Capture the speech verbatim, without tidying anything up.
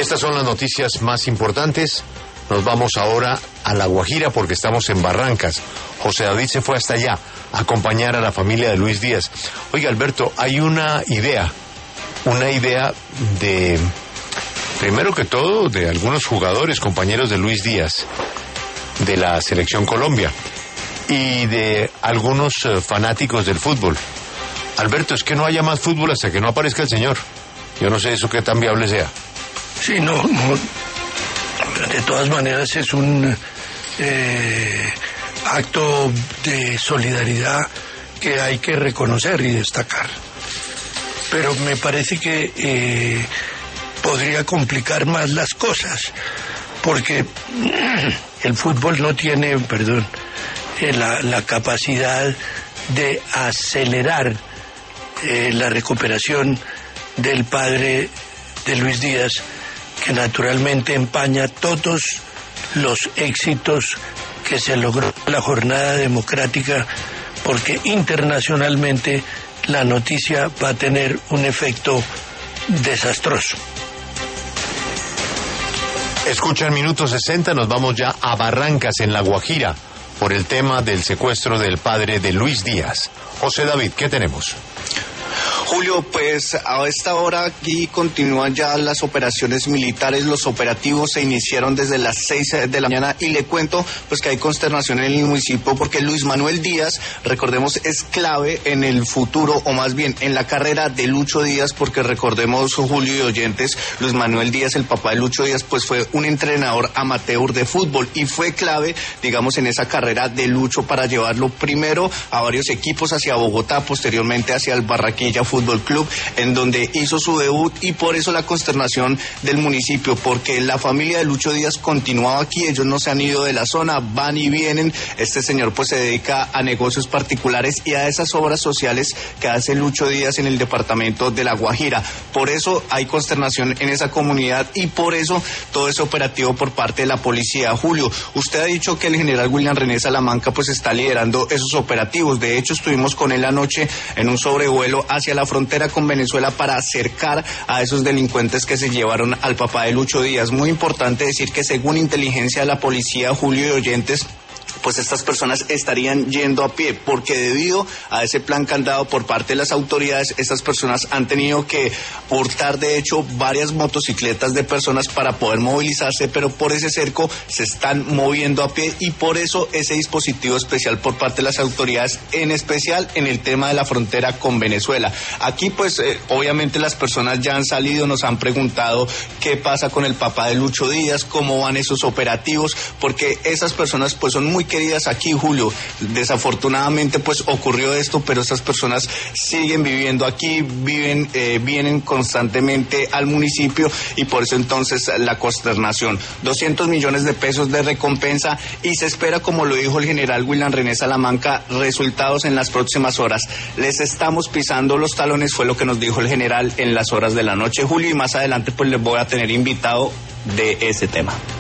Estas son las noticias más importantes. Nos vamos ahora a La Guajira porque estamos en Barrancas. José David se fue hasta allá a acompañar a la familia de Luis Díaz. Oiga, Alberto, hay una idea, una idea de, primero que todo, de algunos jugadores, compañeros de Luis Díaz, de la Selección Colombia, y de algunos uh, fanáticos del fútbol. Alberto, es que no haya más fútbol hasta que no aparezca el señor. Yo no sé eso qué tan viable sea. Sí, no, no. De todas maneras es un eh, acto de solidaridad que hay que reconocer y destacar. Pero me parece que eh, podría complicar más las cosas, porque el fútbol no tiene, perdón, eh, la, la capacidad de acelerar eh, la recuperación del padre de Luis Díaz, que naturalmente empaña todos los éxitos que se logró en la jornada democrática, porque internacionalmente la noticia va a tener un efecto desastroso. Escucha el minuto sesenta, nos vamos ya a Barrancas, en La Guajira, por el tema del secuestro del padre de Luis Díaz. José David, ¿qué tenemos? Julio, pues a esta hora aquí continúan ya las operaciones militares, los operativos se iniciaron desde las seis de la mañana y le cuento pues que hay consternación en el municipio porque Luis Manuel Díaz, recordemos, es clave en el futuro, o más bien en la carrera de Lucho Díaz, porque recordemos, Julio y oyentes, Luis Manuel Díaz, el papá de Lucho Díaz, pues fue un entrenador amateur de fútbol y fue clave, digamos, en esa carrera de Lucho para llevarlo primero a varios equipos hacia Bogotá, posteriormente hacia el Barranquilla Fútbol Club, en donde hizo su debut, y por eso la consternación del municipio, porque la familia de Lucho Díaz continuaba aquí, ellos no se han ido de la zona, van y vienen. Este señor pues se dedica a negocios particulares y a esas obras sociales que hace Lucho Díaz en el departamento de La Guajira. Por eso hay consternación en esa comunidad y por eso todo ese operativo por parte de la policía. Julio, usted ha dicho que el general William René Salamanca pues está liderando esos operativos. De hecho, estuvimos con él anoche en un sobrevuelo hacia la frontera con Venezuela para acercar a esos delincuentes que se llevaron al papá de Lucho Díaz. Muy importante decir que según inteligencia de la policía, Julio y oyentes, pues estas personas estarían yendo a pie, porque debido a ese plan candado por parte de las autoridades, estas personas han tenido que hurtar, de hecho, varias motocicletas de personas para poder movilizarse, pero por ese cerco se están moviendo a pie y por eso ese dispositivo especial por parte de las autoridades, en especial en el tema de la frontera con Venezuela. Aquí, pues, eh, obviamente las personas ya han salido, nos han preguntado qué pasa con el papá de Lucho Díaz, cómo van esos operativos, porque esas personas, pues, son muy queridas aquí, Julio. Desafortunadamente pues ocurrió esto, pero estas personas siguen viviendo aquí, viven, eh, vienen constantemente al municipio y por eso entonces la consternación. doscientos millones de pesos de recompensa y se espera, como lo dijo el general William René Salamanca, resultados en las próximas horas. Les estamos pisando los talones, fue lo que nos dijo el general en las horas de la noche, Julio, y más adelante pues les voy a tener invitado de ese tema.